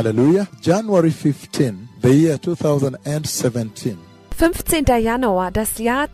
Hallelujah. January 15, the year 2017. 15. Januar, das Jahr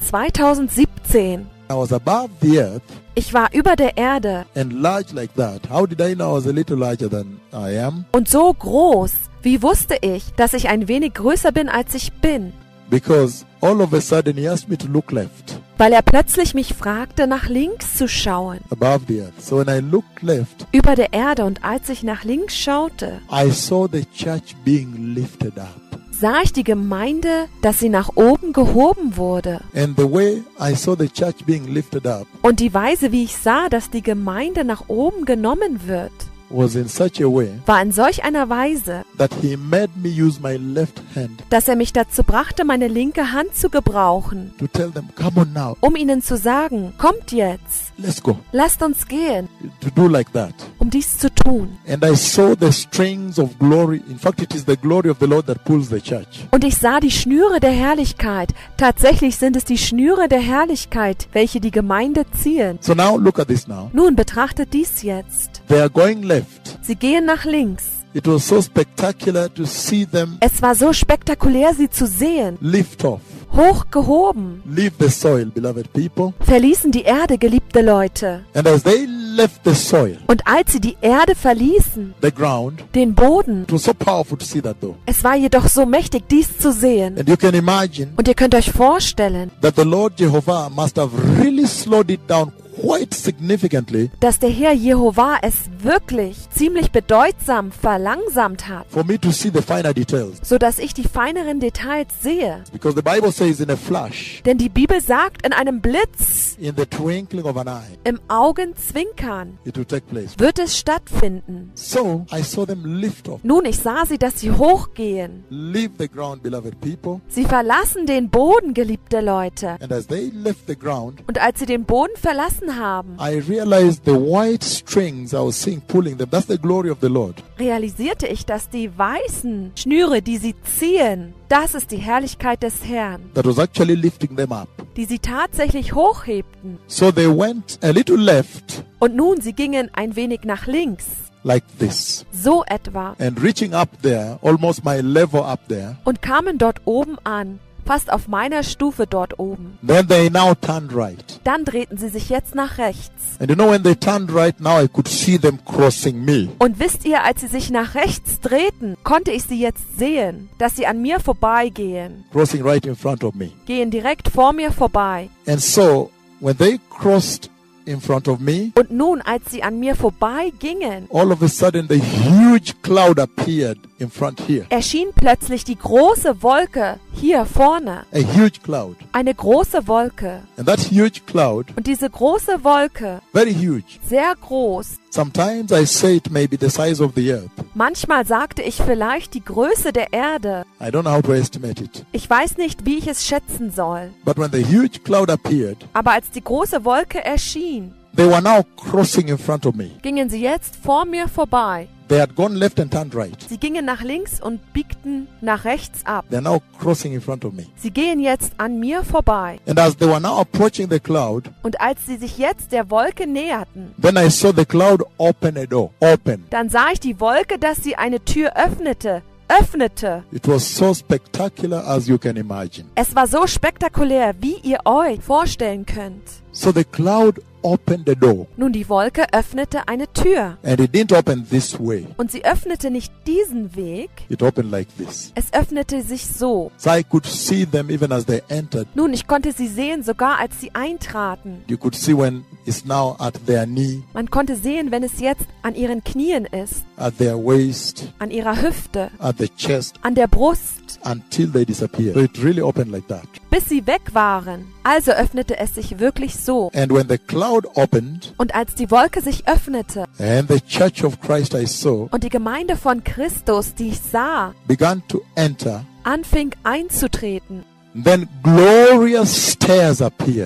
2017. I was above the earth Ich war über der Erde and large like that. How did I know I was a little larger than I am? und so groß. Wie wusste ich, dass ich ein wenig größer bin, als ich bin? Because all of a sudden he asked me to look left, Weil er plötzlich mich fragte, nach links zu schauen. above the earth. So when I looked left, Über der Erde, und als ich nach links schaute, I saw the church being lifted up. sah ich die Gemeinde, dass sie nach oben gehoben wurde. And the way I saw the church being lifted up Und die Weise, wie ich sah, dass die Gemeinde nach oben genommen wird, was in such a way war in solch einer Weise, that he made me use my left hand dass er mich dazu brachte, meine linke Hand zu gebrauchen, to tell them, come on now, um ihnen zu sagen, kommt jetzt, let's go. lasst uns gehen, To do like that. um dies zu tun. And I saw the strings of glory. In fact, it is the glory of the Lord that pulls the church. Und ich sah die Schnüre der Herrlichkeit. Tatsächlich sind es die Schnüre der Herrlichkeit, welche die Gemeinde ziehen. So now look at this now. Nun betrachtet dies jetzt. They are going left. Sie gehen nach links. It was so spectacular to see them Es war so spektakulär, sie zu sehen. lift off, Hoch gehoben. leave the soil, beloved people. Verließen die Erde, geliebte Leute. And as they left the soil, Und als sie die Erde verließen, the ground, den Boden, it was so powerful to see that though. es war jedoch so mächtig, dies zu sehen. And you can imagine Und ihr könnt euch vorstellen, that the Lord Jehovah must have really slowed it down quite significantly dass der Herr Jehova es wirklich ziemlich bedeutsam verlangsamt hat, for me to see the finer details. sodass ich die feineren Details sehe. Because the Bible says in a flash, Denn die Bibel sagt, in einem Blitz, in the twinkling of an eye, im Augenzwinkern, it will take place. wird es stattfinden. So I saw them lift off, Nun, ich sah sie, dass sie hochgehen. leave the ground, beloved people. Sie verlassen den Boden, geliebte Leute. And as they left the ground, Und als sie den Boden verlassen haben, I realized the white strings I was seeing pulling them. That's the glory of the Lord. realisierte ich, dass die weißen Schnüre, die sie ziehen, das ist die Herrlichkeit des Herrn, That was actually lifting them up. die sie tatsächlich hochhebten. So they went a little left, Und nun, sie gingen ein wenig nach links, like this, so etwa, and reaching up there, almost my level up there. und kamen dort oben an, fast auf meiner Stufe dort oben. Then they now turned right. Dann drehten sie sich jetzt nach rechts. And you know, when they turned right, now I could see them crossing me. Und wisst ihr, als sie sich nach rechts drehten, konnte ich sie jetzt sehen, dass sie an mir vorbeigehen, Crossing right in front of me. gehen direkt vor mir vorbei. And so, when they crossed in front of me, Und nun, als sie an mir vorbeigingen, all of a sudden the huge cloud appeared in front here. erschien plötzlich die große Wolke hier vorne. A huge cloud. Eine große Wolke. And that huge cloud, Und diese große Wolke, very huge. sehr groß. Sometimes I say it may be the size of the earth. Manchmal sagte ich vielleicht die Größe der Erde. I don't know how to estimate it. Ich weiß nicht, wie ich es schätzen soll. But when the huge cloud appeared, Aber als die große Wolke erschien, they were now crossing in front of me. gingen sie jetzt vor mir vorbei. They had gone left and turned right. Sie gingen nach links und biegten nach rechts ab. They're now crossing in front of me. Sie gehen jetzt an mir vorbei. And as they were now approaching the cloud, Und als sie sich jetzt der Wolke näherten, then I saw the cloud open a door. Open. dann sah ich die Wolke, dass sie eine Tür öffnete. It was so spectacular as you can imagine. Es war so spektakulär, wie ihr euch vorstellen könnt. So the cloud opened the door. Nun, die Wolke öffnete eine Tür. And it didn't open this way. Und sie öffnete nicht diesen Weg, It opened like this. es öffnete sich so. So I could see them even as they entered. Nun, ich konnte sie sehen, sogar als sie eintraten. You could see when it's now at their knee, Man konnte sehen, wenn es jetzt an ihren Knien ist, at their waist, an ihrer Hüfte, at the chest, an der Brust, until they disappeared. So it really opened like that. bis sie weg waren. Also öffnete es sich wirklich so. And when the cloud opened, Und als die Wolke sich öffnete and the church of Christ I saw und die Gemeinde von Christus, die ich sah, began to enter, anfing einzutreten, then glorious stairs appeared.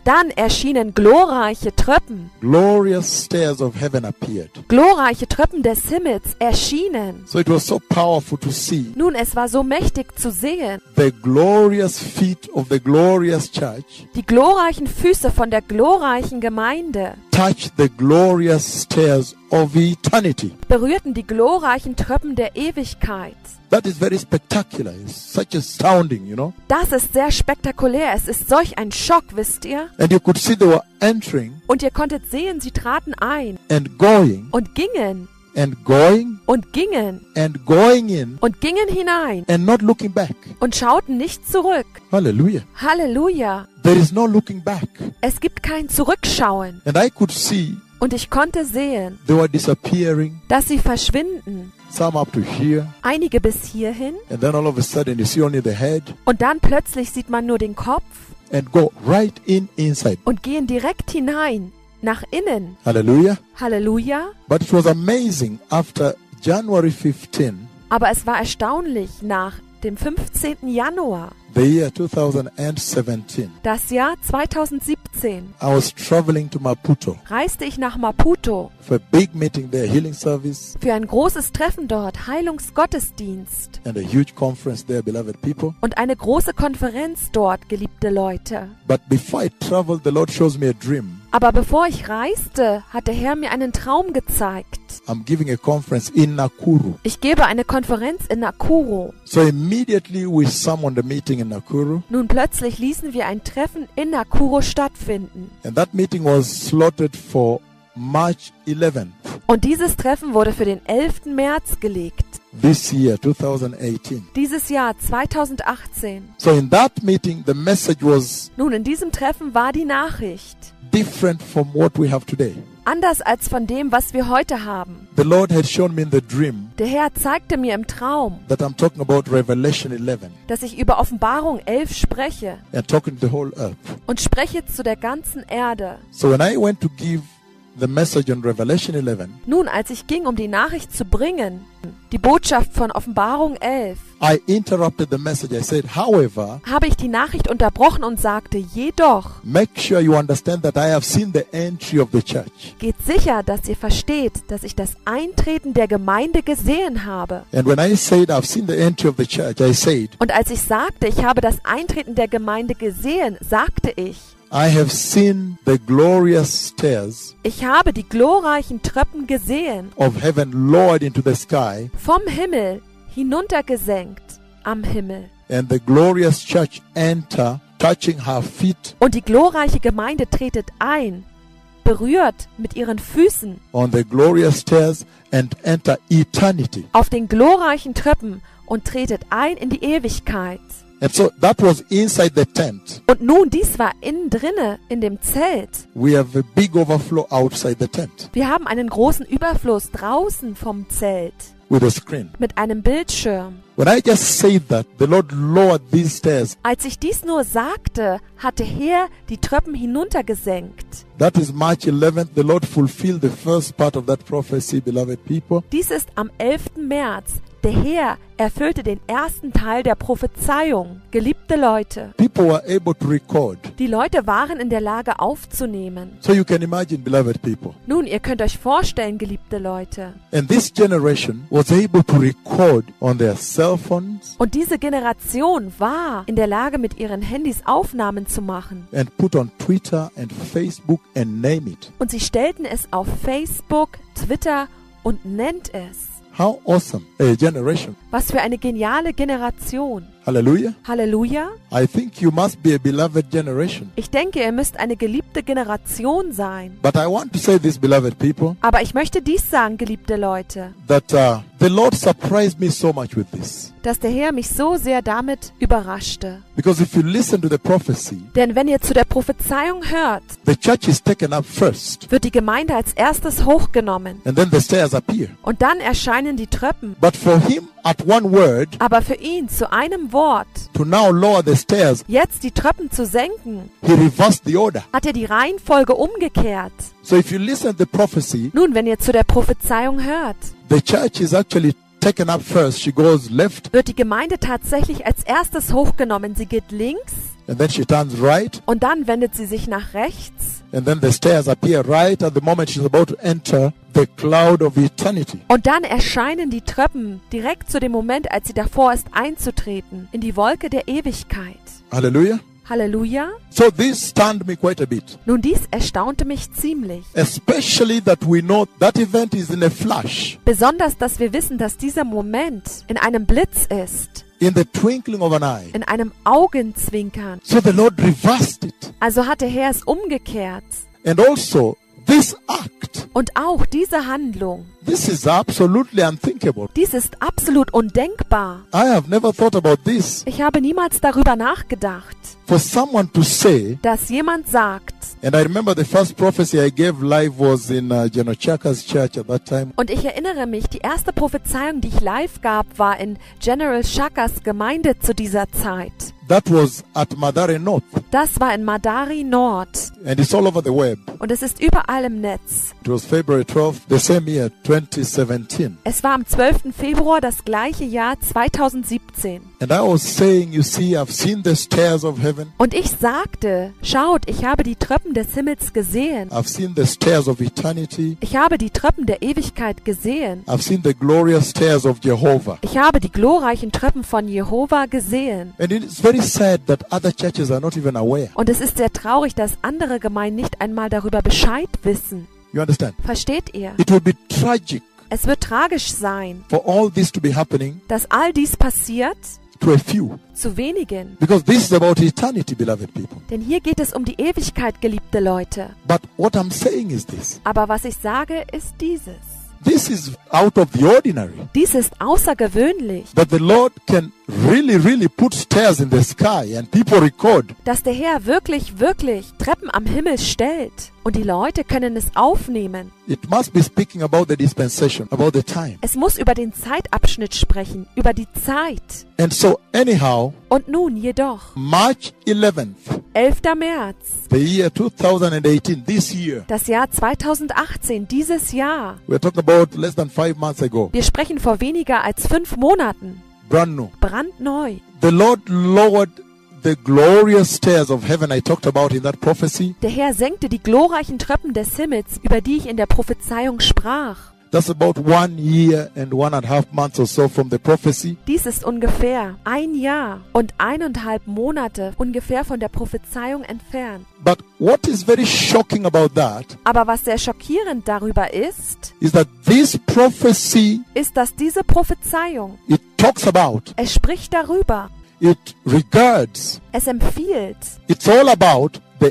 Dann erschienen glorreiche Treppen. Glorious stairs of heaven appeared. Glorreiche Treppen des Himmels erschienen. So it was so powerful to see Nun, es war so mächtig zu sehen. the glorious feet of the glorious church Die glorreichen Füße von der glorreichen Gemeinde touch the glorious stairs of eternity. berührten die glorreichen Treppen der Ewigkeit. That is very spectacular. It's such astounding, you know. Das ist sehr spektakulär. Es ist solch ein Schock, wisst ihr? And you could see they were entering Und ihr konntet sehen, sie traten ein and going und gingen and going und gingen and going in und gingen hinein and not looking back. und schauten nicht zurück. Hallelujah. Halleluja! There is no looking back. Es gibt kein Zurückschauen. And I could see Und ich konnte sehen, they were disappearing, dass sie verschwinden. some up to here, Einige bis hierhin and then all of a sudden you see only the head und dann plötzlich sieht man nur den Kopf and go right inside. und gehen direkt hinein, nach innen. Hallelujah. Halleluja! But it was amazing after January 15, Aber es war erstaunlich nach dem 15. Januar, the year 2017. das Jahr 2017, I was traveling to Maputo reiste ich nach Maputo for a big meeting there, healing service, für ein großes Treffen dort, Heilungsgottesdienst and a huge conference there, beloved people. und eine große Konferenz dort, geliebte Leute. But before I traveled, the Lord shows me a dream. Aber bevor ich reiste, hat der Herr mir einen Traum gezeigt. I'm giving a conference in Nakuru. Ich gebe eine Konferenz in Nakuru. So immediately we summoned a meeting in Nakuru, Nun plötzlich ließen wir ein Treffen in Nakuru stattfinden. and that meeting was slotted for March 11th Und dieses Treffen wurde für den 11. März gelegt. this year, 2018. Dieses Jahr 2018. So in that meeting, the message was Nun, in diesem Treffen war die Nachricht different from what we have today. anders als von dem, was wir heute haben. The Lord had shown me in the dream Der Herr zeigte mir im Traum, that I'm talking about Revelation 11 dass ich über Offenbarung 11 spreche and talking to the whole earth. und spreche zu der ganzen Erde. So when I went to give the message on Revelation 11, Nun, als ich ging, um die Nachricht zu bringen, die Botschaft von Offenbarung 11, I interrupted the message. I said, however, habe ich die Nachricht unterbrochen und sagte, jedoch, make sure you understand that I have seen the entry of the church. geht sicher, dass ihr versteht, dass ich das Eintreten der Gemeinde gesehen habe. And when I said I've seen the entry of the church, I said, Und als ich sagte, ich habe das Eintreten der Gemeinde gesehen, sagte ich, I have seen the glorious stairs ich habe die glorreichen Treppen gesehen, of heaven lowered into the sky, vom Himmel hinuntergesenkt am Himmel. and the glorious church enter, touching her feet Und die glorreiche Gemeinde tretet ein, berührt mit ihren Füßen on the glorious stairs and enter eternity. auf den glorreichen Treppen und tretet ein in die Ewigkeit. And so that was inside the tent. Und nun, dies war innen drinne in dem Zelt. We have a big overflow outside the tent Wir haben einen großen Überfluss draußen vom Zelt with a screen. mit einem Bildschirm. When I just said that, the Lord lowered these stairs. Als ich dies nur sagte, hat der Herr die Treppen hinuntergesenkt. That is March 11th. The Lord fulfilled the first part of that prophecy, beloved people. Dies ist am 11. März. Der Herr erfüllte den ersten Teil der Prophezeiung. Geliebte Leute, People were able to record. die Leute waren in der Lage aufzunehmen. So you can imagine, beloved people. Nun, ihr könnt euch vorstellen, geliebte Leute. And this generation was able to record on their cell phones Und diese Generation war in der Lage, mit ihren Handys Aufnahmen zu machen. and put on Twitter and Facebook and name it. Und sie stellten es auf Facebook, Twitter und nennt es. How awesome a generation. Was für eine geniale Generation. Hallelujah. Halleluja. I think you must be a beloved generation. Ich denke, ihr müsst eine geliebte Generation sein. But I want to say this, beloved people, Aber ich möchte dies sagen, geliebte Leute, that the Lord surprised me so much with this. dass der Herr mich so sehr damit überraschte. Because if you listen to the prophecy, Denn wenn ihr zu der Prophezeiung hört, the church is taken up first, wird die Gemeinde als erstes hochgenommen. and then the stairs appear. Und dann erscheinen die Treppen. But for him, at one word, Aber für ihn zu einem Wort, to now lower the stairs, jetzt die Treppen zu senken, he reversed the order. hat er die Reihenfolge umgekehrt. So if you listen to the prophecy, Nun, wenn ihr zu der Prophezeiung hört, the church is actually taken up first. She goes left, wird die Gemeinde tatsächlich als erstes hochgenommen. Sie geht links And then she turns right. Und dann wendet sie sich nach rechts. And then the stairs appear right at the moment she's about to enter the cloud of eternity. Und dann erscheinen die Treppen direkt zu dem Moment, als sie davor ist, einzutreten in die Wolke der Ewigkeit. Hallelujah. Halleluja. So this stunned me quite a bit. Nun, dies erstaunte mich ziemlich. Especially that we know that event is in a flash, Besonders, dass wir wissen, dass dieser Moment in einem Blitz ist, in the twinkling of an eye. in einem Augenzwinkern. So the Lord reversed it. Also hat der Herr es umgekehrt. And also, this act, Und auch diese Handlung, this is absolutely unthinkable. dies ist absolut undenkbar. I have never thought about this. Ich habe niemals darüber nachgedacht, For someone to say, dass jemand sagt, and I remember the first prophecy I gave live was in General Chaka's church at that time. und ich erinnere mich, die erste Prophezeiung, die ich live gab, war in General Shakas Gemeinde zu dieser Zeit. That was at Madare North, Das war in Madari Nord and it's all over the web. und es ist überall im Netz. It was February 12th, the same year, 2017. Es war am 12. Februar das gleiche Jahr 2017. And I was saying, you see, I've seen the stairs of heaven. Und ich sagte, schaut, ich habe die Treppen des Himmels gesehen. I've seen the stairs of eternity. Ich habe die Treppen der Ewigkeit gesehen. I've seen the glorious stairs of Jehovah. Ich habe die glorreichen Treppen von Jehova gesehen. And it's very sad that other churches are not even aware. Und es ist sehr traurig, dass andere Gemeinden nicht einmal darüber Bescheid wissen. You understand? Versteht ihr? It will be tragic Es wird tragisch sein, for all this to be happening dass all dies passiert to a few. zu wenigen. Because this is about eternity, beloved people. Denn hier geht es um die Ewigkeit, geliebte Leute. But what I'm saying is this. Aber was ich sage, ist dieses. This is out of the ordinary. Dies ist außergewöhnlich, That the Lord can really put stairs in the sky and people record. dass der Herr wirklich Treppen am Himmel stellt und die Leute können es aufnehmen. It must be speaking about the dispensation, about the time. Es muss über den Zeitabschnitt sprechen, über die Zeit. And so anyhow, Und nun jedoch, March 11th, 11. März, the year 2018, this year, das Jahr 2018, dieses Jahr. we're talking about less than 5 months ago, Wir sprechen vor weniger als 5 Monaten. brand new. Brandneu. The Lord lowered the glorious stairs of heaven I talked about in that prophecy. Der Herr senkte die glorreichen Treppen des Himmels, über die ich in der Prophezeiung sprach. That's about 1 year and 1.5 months or so from the prophecy. Dies ist ungefähr 1 Jahr und 1,5 Monate ungefähr von der Prophezeiung entfernt. But what is very shocking about that Aber was sehr schockierend darüber ist, is that this prophecy, ist, dass diese Prophezeiung, it talks about, es spricht darüber, it regards, es empfiehlt, it's all about the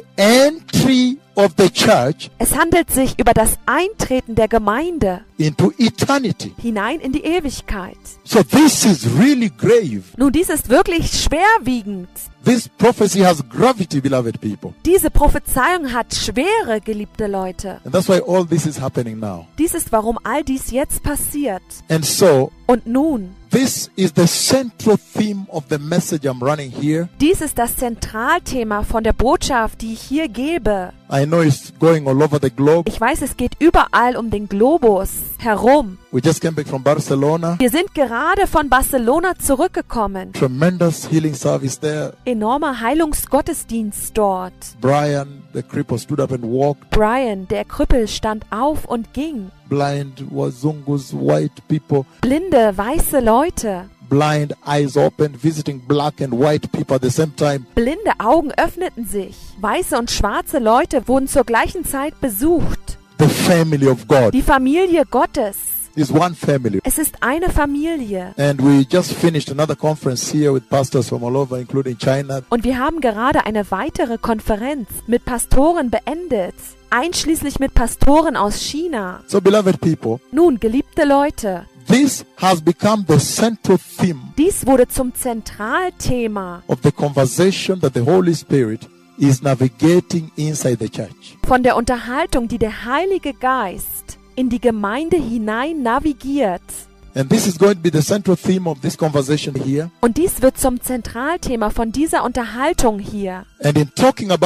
entry of the church es handelt sich über das Eintreten der Gemeinde into eternity. hinein in die Ewigkeit. So this is really grave. Nun, dies ist wirklich schwerwiegend. This prophecy has gravity, beloved people. Diese Prophezeiung hat Schwere, geliebte Leute. And that's why all this is happening now. Dies ist, warum all dies jetzt passiert. And so, Und nun, this is the central theme of the message I'm running here. dies ist das Zentralthema von der Botschaft, die ich hier gebe. I know it's going all over the globe. Ich weiß, es geht überall um den Globus herum. We just came back from Barcelona. Wir sind gerade von Barcelona zurückgekommen. Tremendous healing service there. Enormer Heilungsgottesdienst dort. Brian, the cripple, stood up and walked. Brian, der Krüppel, stand auf und ging. Blind Wazungus, white people. Blinde, weiße Leute. Blind eyes open, visiting black and white people at the same time. Blinde Augen öffneten sich. Weiße und schwarze Leute wurden zur gleichen Zeit besucht. The family of God Die Familie Gottes. is one family. Es ist eine Familie. And we just finished another conference here with pastors from all over, including China. Und wir haben gerade eine weitere Konferenz mit Pastoren beendet. Einschließlich mit Pastoren aus China. So, beloved people, Nun, geliebte Leute, this has become the central theme dies wurde zum Zentralthema of the conversation that the Holy Spirit is navigating inside the church. von der Unterhaltung, die der Heilige Geist in die Gemeinde hinein navigiert. And this is going to be the central theme of this conversation here. Und dies wird zum Zentralthema von dieser Unterhaltung hier. And in talking about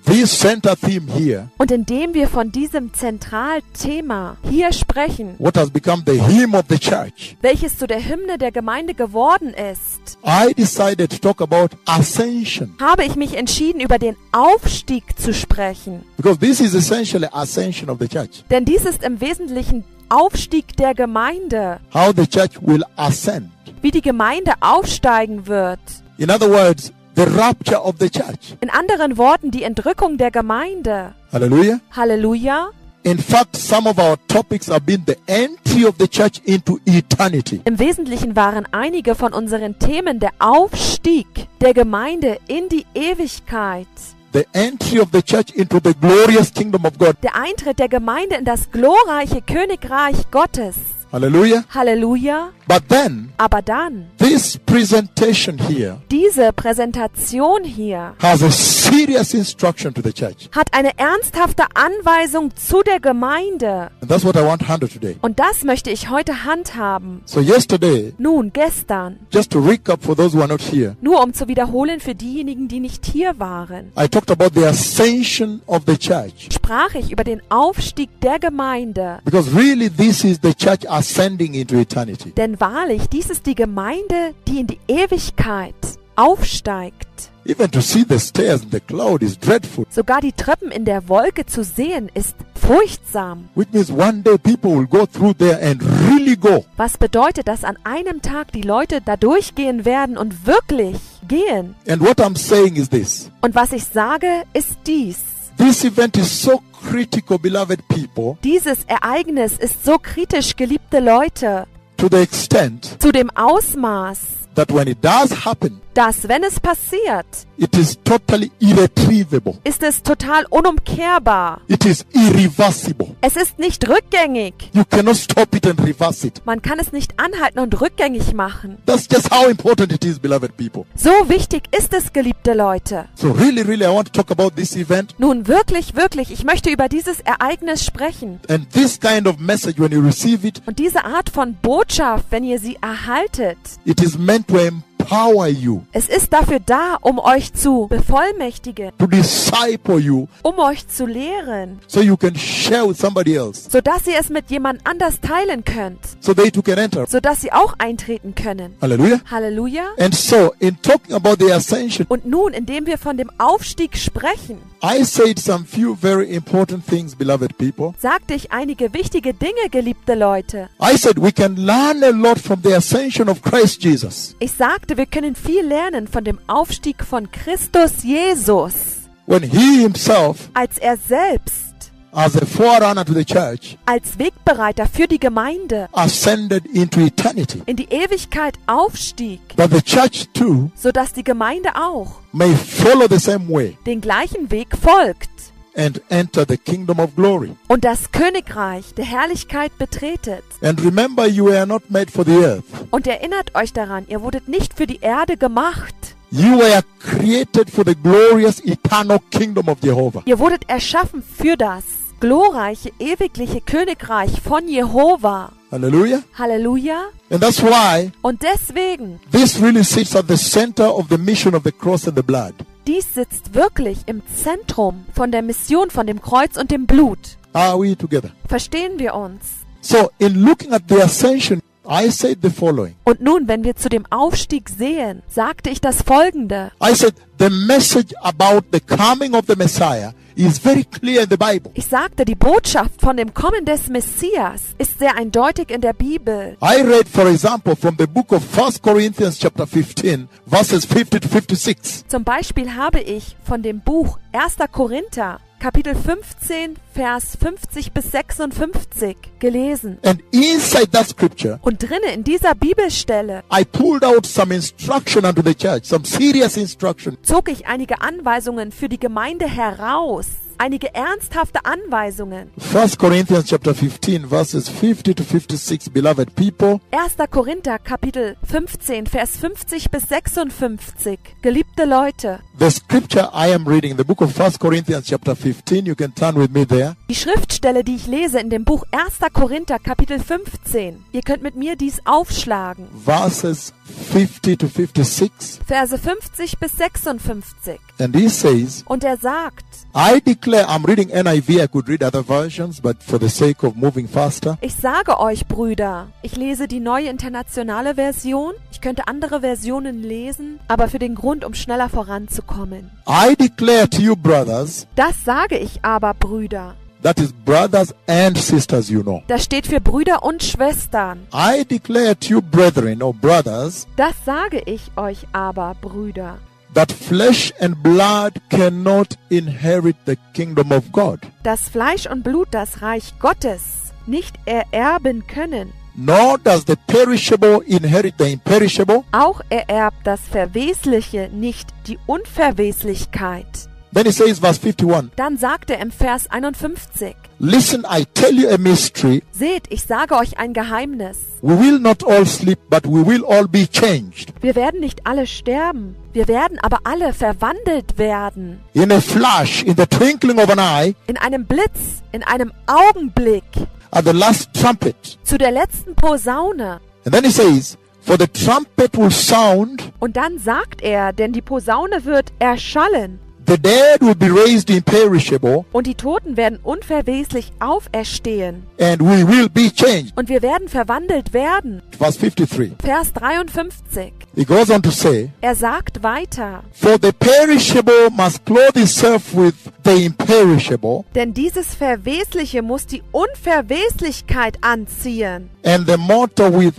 this center theme here, Und indem wir von diesem Zentralthema hier sprechen, what has become the hymn of the church, welches zu der Hymne der Gemeinde geworden ist, I decided to talk about ascension. habe ich mich entschieden, über den Aufstieg zu sprechen. Because this is essentially ascension of the church. Denn dies ist im Wesentlichen Aufstieg der Gemeinde, How the church will ascend. wie die Gemeinde aufsteigen wird. In other words, the rapture of the church. In anderen Worten, die Entrückung der Gemeinde. Hallelujah. Halleluja. In fact, some of our topics have been the entry of the church into eternity. Im Wesentlichen waren einige von unseren Themen der Aufstieg der Gemeinde in die Ewigkeit. The entry of the church into the glorious kingdom of God. Der Eintritt der Gemeinde in das glorreiche Königreich Gottes. Hallelujah. Halleluja. But then, Aber dann, this presentation here diese Präsentation hier has a serious instruction to the church. hat eine ernsthafte Anweisung zu der Gemeinde. And that's what I want to handle today. Und das möchte ich heute handhaben. So yesterday, Nun, gestern, just to recap for those who are not here, nur um zu wiederholen für diejenigen, die nicht hier waren, I talked about the ascension of the church. sprach ich über den Aufstieg der Gemeinde. Because really this is the church ascending into eternity. Denn wahrlich, dies ist die Gemeinde, die in die Ewigkeit aufsteigt. Even to see the stairs in the cloud is dreadful. Sogar die Treppen in der Wolke zu sehen, ist furchtsam. Which means one day people will go through there and really go. Was bedeutet, dass an einem Tag die Leute da durchgehen werden und wirklich gehen? And what I'm saying is this. Und was ich sage, ist dies. This event is so critical, beloved people, Dieses Ereignis ist so kritisch, geliebte Leute, to the extent zu dem Ausmaß, that when it does happen, dass, wenn es passiert, it is totally irretrievable. ist es total unumkehrbar. It is irreversible. Es ist nicht rückgängig. You cannot stop it and reverse it. Man kann es nicht anhalten und rückgängig machen. That's just how important it is, beloved people. So wichtig ist es, geliebte Leute. So really, I want to talk about this event. Nun wirklich, ich möchte über dieses Ereignis sprechen. And this kind of message, when you receive it, Und diese Art von Botschaft, wenn ihr sie erhaltet, it is meant to empower you, es ist dafür da, um euch zu bevollmächtigen, to disciple you, um euch zu lehren, so you can share with somebody else, sodass ihr es mit jemand anders teilen könnt, so they too can enter. sodass sie auch eintreten können. Hallelujah. Halleluja. And so, in talking about the ascension, Und nun, indem wir von dem Aufstieg sprechen, I said some few very important things, beloved people. sagte ich einige wichtige Dinge, geliebte Leute. I said we can learn a lot from the ascension of Christ Jesus. Ich sagte, wir können viel lernen von dem Aufstieg von Christus Jesus, When he himself, als er selbst as a forerunner to the church, als Wegbereiter für die Gemeinde ascended into eternity, in die Ewigkeit aufstieg, that the church too sodass die Gemeinde auch may follow the same way den gleichen Weg folgt and enter the kingdom of glory. und das Königreich der Herrlichkeit betretet. And remember, you were not made for the earth. Und erinnert euch daran, ihr wurdet nicht für die Erde gemacht. You were created for the glorious eternal kingdom of Jehovah. Ihr wurdet erschaffen für das glorreiche, ewigliche Königreich von Jehova. Hallelujah. Halleluja. And that's why Und deswegen, this really sits at the center of the mission of the cross and the blood. dies sitzt wirklich im Zentrum von der Mission, von dem Kreuz und dem Blut. Are we together? Verstehen wir uns? So, in looking at the ascension, I said the following. Und nun, wenn wir zu dem Aufstieg sehen, sagte ich das Folgende. I said the message about the coming of the Messiah is very clear in the Bible. Ich sagte, die Botschaft von dem Kommen des Messias ist sehr eindeutig in der Bibel. I read, for example, from the book of 1 Corinthians chapter 15, verses 50 to 56. Zum Beispiel habe ich von dem Buch 1. Korinther, Kapitel 15, Vers 50 bis 56 gelesen. And inside that scripture, Und drinne in dieser Bibelstelle I pulled out some instruction unto the church, some serious instruction. zog ich einige Anweisungen für die Gemeinde heraus. Einige ernsthafte Anweisungen. 1 Corinthians chapter 15, verses 50 to 56, beloved people. 1. Korinther, Kapitel 15, Vers 50 bis 56. Geliebte Leute, The scripture I am reading, the book of 1 Corinthians chapter 15, you can turn with me there. die Schriftstelle, die ich lese in dem Buch 1. Korinther, Kapitel 15. Ihr könnt mit mir dies aufschlagen. Verses 50 to 56. Verse 50 bis 56. And he says, Und er sagt, I declare, I'm reading NIV, I could read other versions, but for the sake of moving faster, ich sage euch, Brüder, ich lese die neue internationale Version. Ich könnte andere Versionen lesen, aber für den Grund, um schneller voranzukommen. I declare to you, brothers, Das sage ich aber, Brüder. that is brothers and sisters, you know. Das steht für Brüder und Schwestern. I declare to you, brethren or brothers, Das sage ich euch aber, Brüder, that flesh and blood cannot inherit the kingdom of God, dass Fleisch und Blut das Reich Gottes nicht ererben können. nor does the perishable inherit the imperishable. Auch ererbt das Verwesliche nicht die Unverweslichkeit. Then he says, verse 51, Dann sagt er im Vers 51, listen, I tell you a mystery. seht, ich sage euch ein Geheimnis. We will not all sleep, but we will all be changed. Wir werden nicht alle sterben, wir werden aber alle verwandelt werden. In a flash, in the twinkling of an eye, In einem Blitz, in einem Augenblick, at the last trumpet. zu der letzten Posaune. And then he says, for the trumpet will sound, Und dann sagt er, denn die Posaune wird erschallen. the dead will be raised imperishable, Und die Toten werden unverweslich auferstehen. and we will be changed. Und wir werden verwandelt werden. Verse 53. Vers 53. He goes on to say, Er sagt weiter, for the perishable must clothe itself with the imperishable, denn dieses Verwesliche muss die Unverweslichkeit anziehen. and the mortal with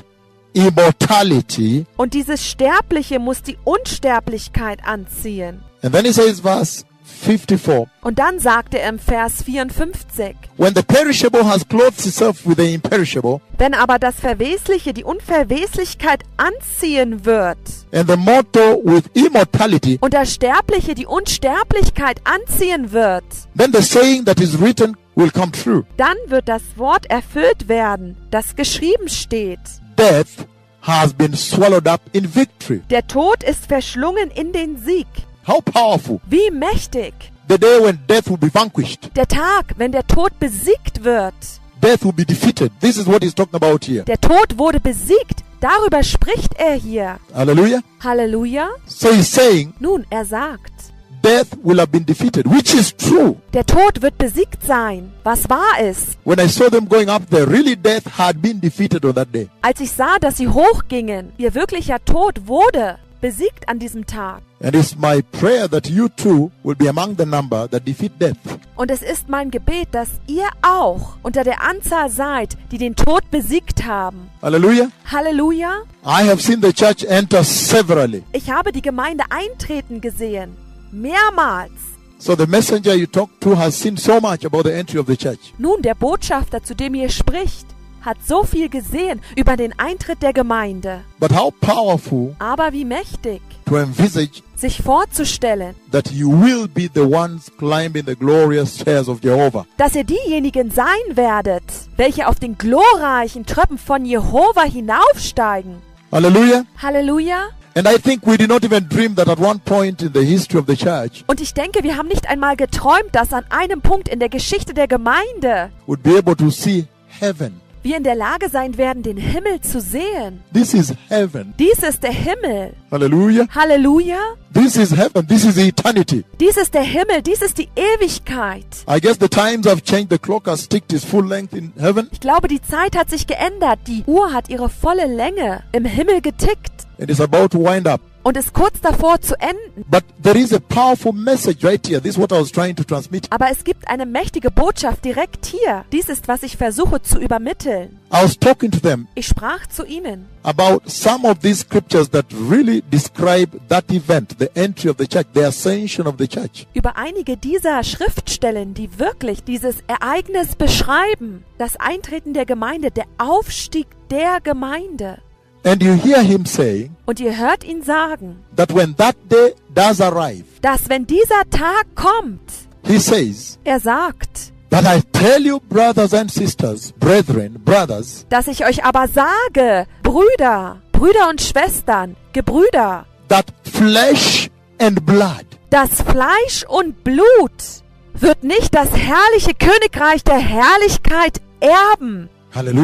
immortality. Und dieses Sterbliche muss die Unsterblichkeit anziehen. And then he says, verse 54, Und dann sagt er im Vers 54, when the perishable has clothed itself with the imperishable, wenn aber das Verwesliche die Unverweslichkeit anziehen wird and the mortal with immortality, und das Sterbliche die Unsterblichkeit anziehen wird, then the saying that is written will come true. dann wird das Wort erfüllt werden, das geschrieben steht. Death has been swallowed up in victory. Der Tod ist verschlungen in den Sieg. How powerful. Wie mächtig! The day when death will be vanquished. Der Tag, wenn der Tod besiegt wird. Death will be defeated. This is what he's talking about here. Der Tod wurde besiegt. Darüber spricht er hier. Hallelujah. Halleluja. So he's saying Nun, er sagt, death will have been defeated, which is true. der Tod wird besiegt sein, was wahr ist. When I saw them going up there, really death had been defeated on that day. Als ich sah, dass sie hochgingen, ihr wirklicher Tod wurde besiegt an diesem Tag. And it's my prayer that you too will be among the number that defeat death. Und es ist mein Gebet, dass ihr auch unter der Anzahl seid, die den Tod besiegt haben. Hallelujah. Halleluja. I have seen the church enter severally. Ich habe die Gemeinde eintreten gesehen. Mehrmals. So the messenger you talk to has seen so much about the entry of the church. Nun, der Botschafter, zu dem ihr spricht, hat so viel gesehen über den Eintritt der Gemeinde. But how powerful Aber wie mächtig, to envisage sich vorzustellen, that you will be the ones climbing the glorious stairs of Jehovah. dass ihr diejenigen sein werdet, welche auf den glorreichen Treppen von Jehova hinaufsteigen. Hallelujah. Halleluja. And I think we did not even dream that at one point in the history of the church Und ich denke, wir haben nicht einmal geträumt, dass an einem Punkt in der Geschichte der Gemeinde would be able to see heaven. wir in der Lage sein werden, den Himmel zu sehen. This is heaven. Dies ist der Himmel. Hallelujah. Halleluja. This is heaven. This is eternity. Dies ist der Himmel. Dies ist die Ewigkeit. I guess the times have changed. The clock has ticked its full length in heaven. Ich glaube, die Zeit hat sich geändert. Die Uhr hat ihre volle Länge im Himmel getickt It is about to wind up. und ist kurz davor zu enden. But there is a powerful message right here. This is what I was trying to transmit. Aber es gibt eine mächtige Botschaft direkt hier. Dies ist, was ich versuche zu übermitteln. I was talking to them Ich sprach zu ihnen about some of these scriptures that really describe that event, the entry of the church, the ascension of the church. über einige dieser Schriftstellen, die wirklich dieses Ereignis beschreiben. Das Eintreten der Gemeinde, der Aufstieg der Gemeinde. And you hear him saying Und ihr hört ihn sagen, that when that day does arrive, dass wenn dieser Tag kommt, he says er sagt, that I tell you, brothers and sisters, brethren, brothers, dass ich euch aber sage, Brüder, Brüder und Schwestern, Gebrüder, that flesh and blood das Fleisch und Blut wird nicht das herrliche Königreich der Herrlichkeit erben. Hallelujah.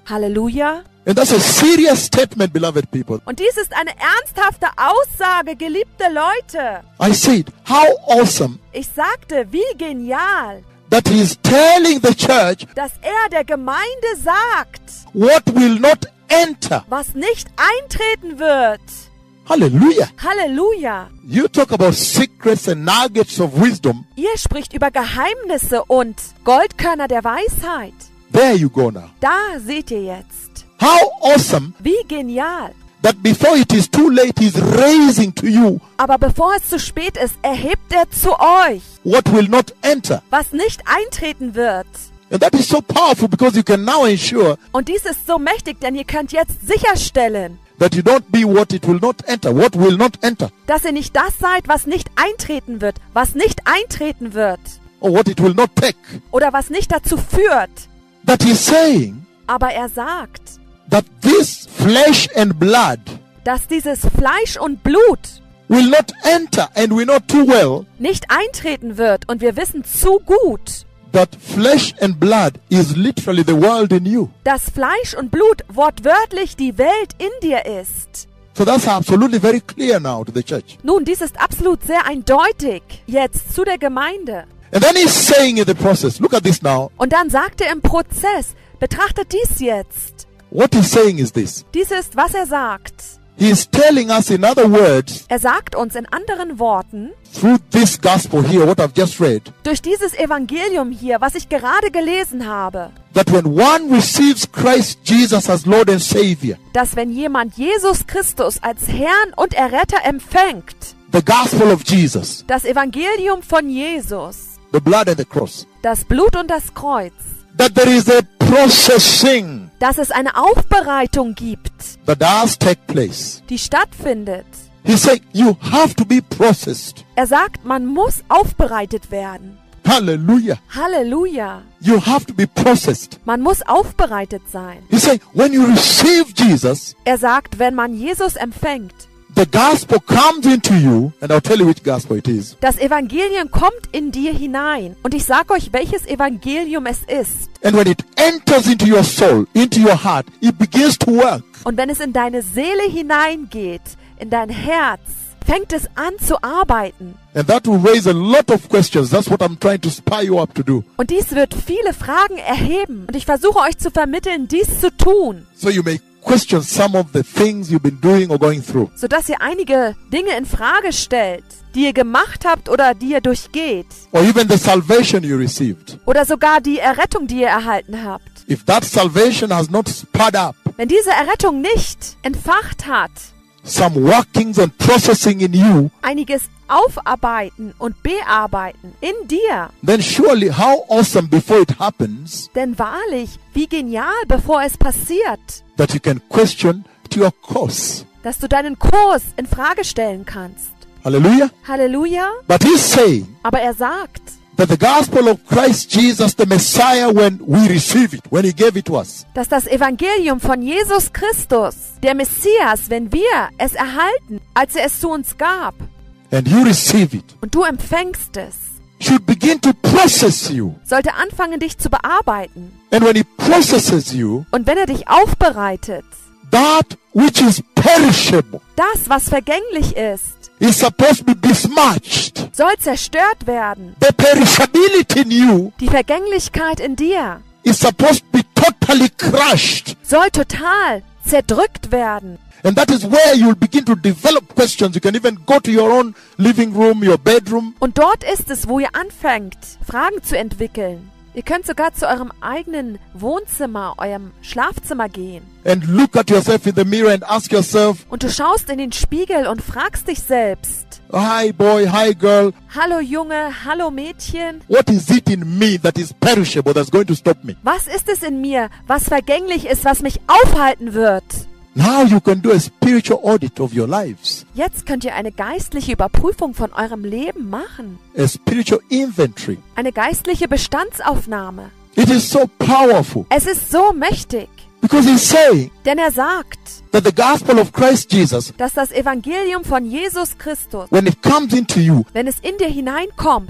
Halleluja. And that's a serious statement, beloved people. Und dies ist eine ernsthafte Aussage, geliebte Leute. I said, how awesome Ich sagte, wie genial, that he is telling the church dass er der Gemeinde sagt, what will not enter. was nicht eintreten wird. Hallelujah. Halleluja. You talk about secrets and nuggets of wisdom. Ihr spricht über Geheimnisse und Goldkörner der Weisheit. There you go now. Da seht ihr jetzt. How awesome Wie genial. that before it is too late, he's raising to you Aber bevor es zu spät ist, erhebt er zu euch, what will not enter. was nicht eintreten wird. And that is so powerful because you can now ensure Und dies ist so mächtig, denn ihr könnt jetzt sicherstellen, that you don't be what it will not enter. What will not enter. dass ihr nicht das seid, was nicht eintreten wird, was nicht eintreten wird Or what it will not take. oder was nicht dazu führt. That he's saying Aber er sagt, that this flesh and blood dass dieses Fleisch und Blut will not enter, and we know too well nicht eintreten wird. Und wir wissen zu gut, that flesh and blood is literally the world in you. dass Fleisch und Blut wortwörtlich die Welt in dir ist. So that's absolutely very clear now to the church. Nun, dies ist absolut sehr eindeutig jetzt zu der Gemeinde. And then he's saying in the process, look at this now. Und dann sagt er im Prozess, betrachtet dies jetzt. What he's saying is this. Dies ist, was er sagt. He is telling us, in other words, Er sagt uns in anderen Worten, through this gospel here, what I've just read, durch dieses Evangelium hier, was ich gerade gelesen habe, that when one receives Christ Jesus as Lord and Savior, dass wenn jemand Jesus Christus als Herrn und Erretter empfängt, the gospel of Jesus, das Evangelium von Jesus, the blood and the cross, das Blut und das Kreuz, that there is a processing dass es eine Aufbereitung gibt, that does take place. die stattfindet. He's saying you have to be processed. Er sagt, man muss aufbereitet werden. Hallelujah. Halleluja. You have to be processed. Man muss aufbereitet sein. He's saying when you receive Jesus, Er sagt, wenn man Jesus empfängt, the gospel comes into you, and I'll tell you which gospel it is. das Evangelium kommt in dir hinein. Und ich sage euch, welches Evangelium es ist. And when it enters into your soul, into your heart, it begins to work. Und wenn es in deine Seele hineingeht, in dein Herz, fängt es an zu arbeiten. And that will raise a lot of questions. That's what I'm trying to spur you up to do. Und dies wird viele Fragen erheben. Und ich versuche euch zu vermitteln, dies zu tun, So you may question some of the things you've been doing or going through. sodass ihr einige Dinge in Frage stellt, die ihr gemacht habt oder die ihr durchgeht. Or even the salvation you received. Oder sogar die Errettung, die ihr erhalten habt. If that salvation has not spurred up Wenn diese Errettung nicht entfacht hat, some workings and processing in you, einiges aufarbeiten und bearbeiten in dir. then surely how awesome before it happens Denn wahrlich, wie genial, bevor es passiert, that you can question to your course. dass du deinen Kurs in Frage stellen kannst. Hallelujah. Halleluja. But he's saying Aber er sagt, that the gospel of Christ Jesus, the Messiah, when we receive it, when he gave it to us, dass das Evangelium von Jesus Christus, der Messias, wenn wir es erhalten, als er es zu uns gab, and you receive it, und du empfängst es, should begin to process you. sollte anfangen, dich zu bearbeiten. And when he processes you, Und wenn er dich aufbereitet, that which is perishable das, was vergänglich ist, is supposed to be besmirched. soll zerstört werden. The perishability in you Die Vergänglichkeit in dir is supposed to be totally crushed. soll total zerdrückt werden. And that is where you'll begin to develop questions. You can even go to your own living room, your bedroom, Und dort ist es, wo ihr anfängt, Fragen zu entwickeln. Ihr könnt sogar zu eurem eigenen Wohnzimmer, eurem Schlafzimmer gehen. and look at yourself in the mirror and ask yourself, Und du schaust in den Spiegel und fragst dich selbst, hi boy, hi girl, hallo Junge, hallo Mädchen, what is it in me that is perishable that's going to stop me? was ist es in mir, was vergänglich ist, was mich aufhalten wird? Now you can do a spiritual audit of your lives, Jetzt könnt ihr eine geistliche Überprüfung von eurem Leben machen. a spiritual inventory. Eine geistliche Bestandsaufnahme. It is so powerful Es ist so mächtig, because he's saying denn er sagt, that the gospel of Christ Jesus, dass das Evangelium von Jesus Christus, when it comes into you, wenn es in dir hineinkommt,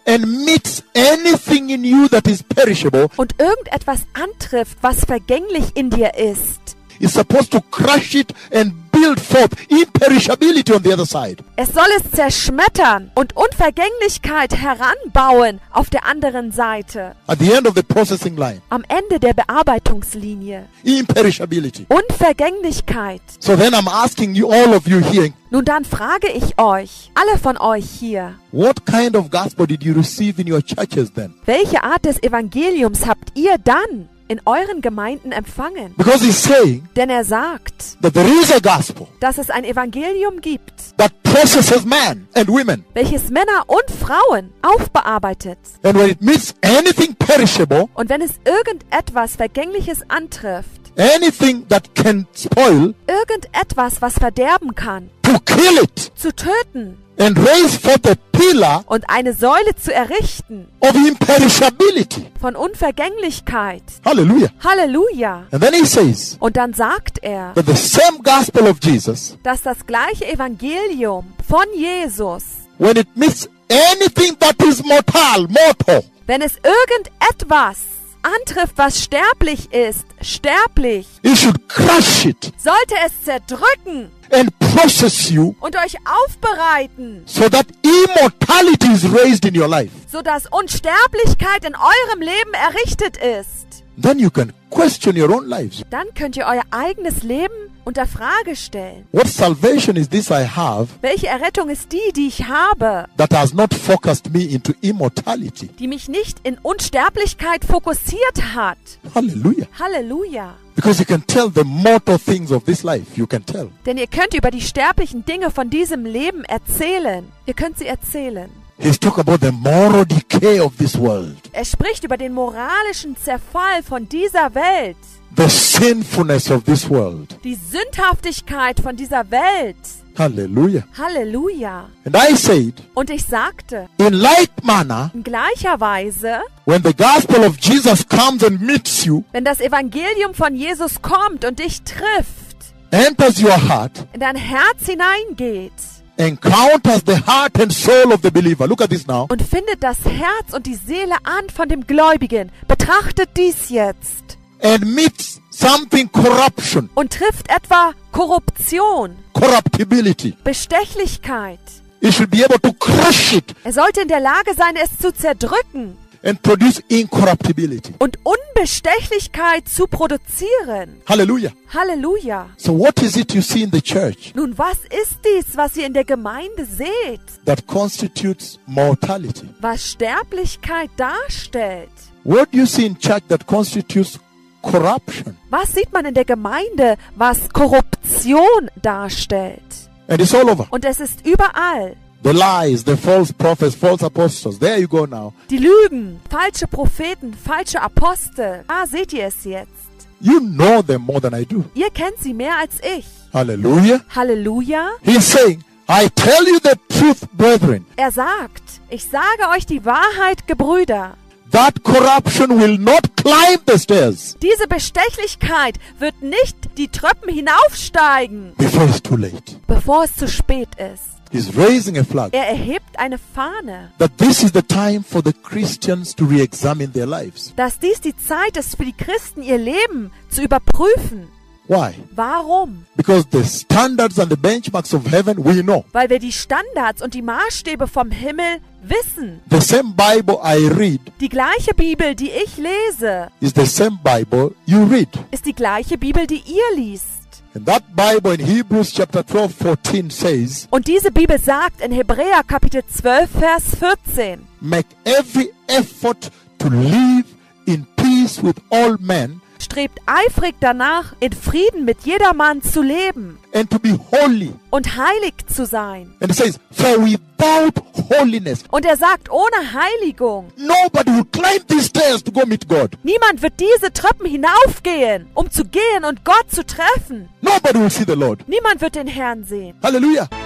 and meets anything in you that is perishable, und irgendetwas antrifft, was vergänglich in dir ist, is supposed to crush it and build forth imperishability on the other side. es soll es zerschmettern und Unvergänglichkeit heranbauen auf der anderen Seite, At the end of the processing line, am Ende der Bearbeitungslinie. imperishability. Unvergänglichkeit. So then I'm asking you, all of you here, Nun dann frage ich euch, alle von euch hier, what kind of gospel did you receive in your churches then? welche Art des Evangeliums habt ihr dann in euren Gemeinden empfangen? Because he's saying Denn er sagt, that there is a gospel dass es ein Evangelium gibt, that processes men and women. welches Männer und Frauen aufbearbeitet. And when it meets anything perishable, Und wenn es irgendetwas Vergängliches antrifft, anything that can spoil, irgendetwas, was verderben kann, to kill it zu töten and raise forth a pillar und eine Säule zu errichten of imperishability. von Unvergänglichkeit. Hallelujah. Halleluja! And then he says Und dann sagt er, that the same gospel of Jesus, dass das gleiche Evangelium von Jesus, when it meets anything that is mortal, wenn es irgendetwas antrifft, was sterblich ist, sterblich, it should crush it sollte es zerdrücken and process you und euch aufbereiten, so that immortality is raised in your life. sodass Unsterblichkeit in eurem Leben errichtet ist. Then you can question your own lives. Dann könnt ihr euer eigenes Leben unter Frage stellen. What salvation is this I have Welche Errettung ist die ich habe, that has not focused me into immortality? die mich nicht in Unsterblichkeit fokussiert hat? Hallelujah. Halleluja! Because you can tell the mortal things of this life. You can tell. Denn ihr könnt über die sterblichen Dinge von diesem Leben erzählen. Ihr könnt sie erzählen. He's talking about the moral decay of this world, Er spricht über den moralischen Zerfall von dieser Welt, the sinfulness of this world. die Sündhaftigkeit von dieser Welt. Hallelujah. Halleluja! And I said, Und ich sagte, in like manner, in gleicher Weise, when the gospel of Jesus comes and meets you, wenn das Evangelium von Jesus kommt und dich trifft, enters your heart, in dein Herz hineingeht encounters the heart and soul of the believer. Look at this now. und findet das Herz und die Seele an von dem Gläubigen. Betrachtet dies jetzt. And meets something corruption, Und trifft etwa Korruption, corruptibility. Bestechlichkeit. It should be able to crush it Er sollte in der Lage sein, es zu zerdrücken and produce incorruptibility. und Unbestechlichkeit zu produzieren. Hallelujah. Halleluja. So what is it you see in the church Nun, was ist dies, was ihr in der Gemeinde seht, that constitutes mortality? was Sterblichkeit darstellt? What do you see in church that constitutes corruption? Was sieht man in der Gemeinde, was Korruption darstellt? And it's all over. Und es ist überall. The lies, the false prophets, false apostles. There you go now. Die Lügen, falsche Propheten, falsche Apostel. Ah, seht ihr es jetzt? You know them more than I do. Ihr kennt sie mehr als ich. Hallelujah. Halleluja. He's saying, I tell you the truth, brethren. Er sagt, ich sage euch die Wahrheit, Gebrüder. That corruption will not climb the stairs Diese Bestechlichkeit wird nicht die Treppen hinaufsteigen, before it's too late. bevor es zu spät ist. He's raising a flag Er erhebt eine Fahne, that this is the time for the Christians to re-examine their lives. dass dies die Zeit ist für die Christen, ihr Leben zu überprüfen. Why? Warum? Because the standards and the benchmarks of heaven we know. Weil wir die Standards und die Maßstäbe vom Himmel wissen. The same Bible I read Die gleiche Bibel, die ich lese, is the same Bible you read. ist die gleiche Bibel, die ihr liest. And that Bible in Hebrews chapter 12, 14 says, Und diese Bibel sagt in Hebräer Kapitel 12, Vers 14, make every effort to live in peace with all men strebt eifrig danach, in Frieden mit jedermann zu leben and to be holy. und heilig zu sein. And it says, for without holiness, Und er sagt, ohne Heiligung. nobody will climb these stairs to go meet God. Niemand wird diese Treppen hinaufgehen, um zu gehen und Gott zu treffen. Nobody will see the Lord. Niemand wird den Herrn sehen. Hallelujah.